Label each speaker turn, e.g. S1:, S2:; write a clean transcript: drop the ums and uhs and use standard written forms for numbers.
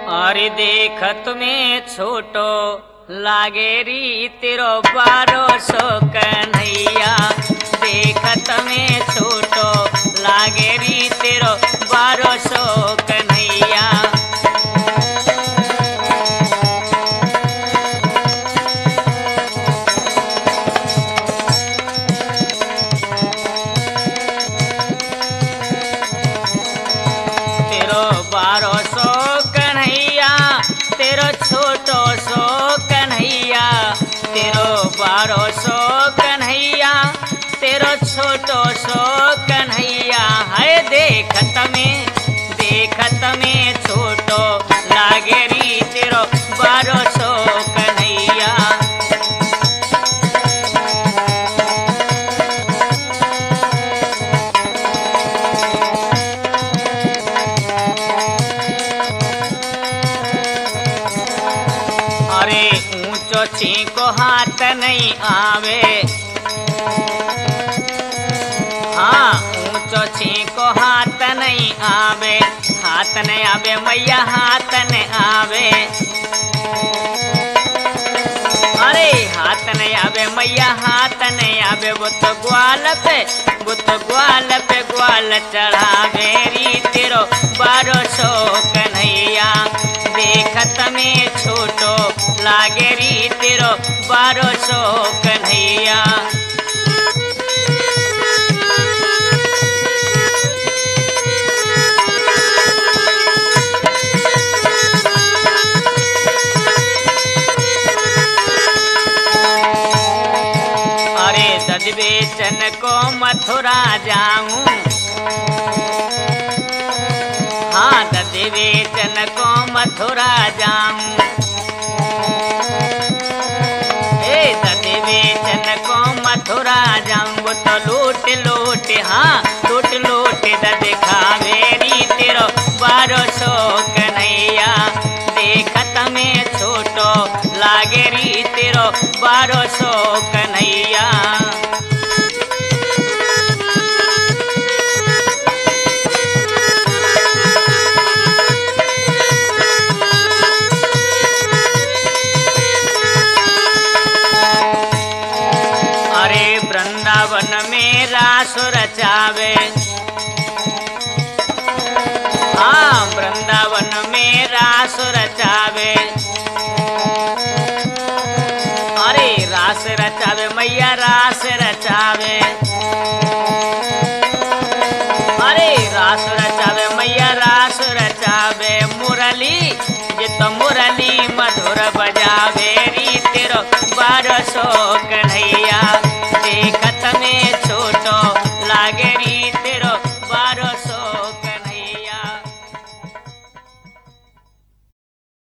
S1: अरे देख तुम्हें छोटो लागे री तेरो 1200 कन्हैया। देख तुम्हें छोटो लागे री तेरो 1200 कन्हैया। तेरो 1200 कन्हैया तेरो छोटो सो कन्हैया। तेरो 1200 कन्हैया तेरो छोटो सो कन्हैया। है देखत में छोटो लागे री तेरो 1200 कन्हैया। अरे ऊंचो छींको हाथ नहीं आवे। हाँ ऊंचो छींको हाथ नहीं आवे। हाथ नहीं आवे मैया हाथ नहीं आवे। अरे हाथ नहीं आवे मैया हाथ नहीं आवे। वो तो ग्वाल पे ग्वाल चढ़ावे री तेरो 1200 कन्हैया। देखत में छोटो लागे री तेरो 1200 कन्हैया। अरे दद बेचन को मथुरा जाऊं। हाँ दद बेचन को मथुरा जाऊं। दद बेचन को मथुरा जाऊं। वो तो लूट हाँ लूट दद खावे री तेरो 1200 कन्हैया। देखत में छोटो लागे री तेरो 1200 कन्हैया। अरे वृंदावन में रास रचावे। हाँ वृंदावन में रास रचावे। अरे रास रचावे मैया रास रचावे। अरे रास रचावे मैया रास रचावे। मुरली ये तो मुरली मधुर बजावे री तेरो 1200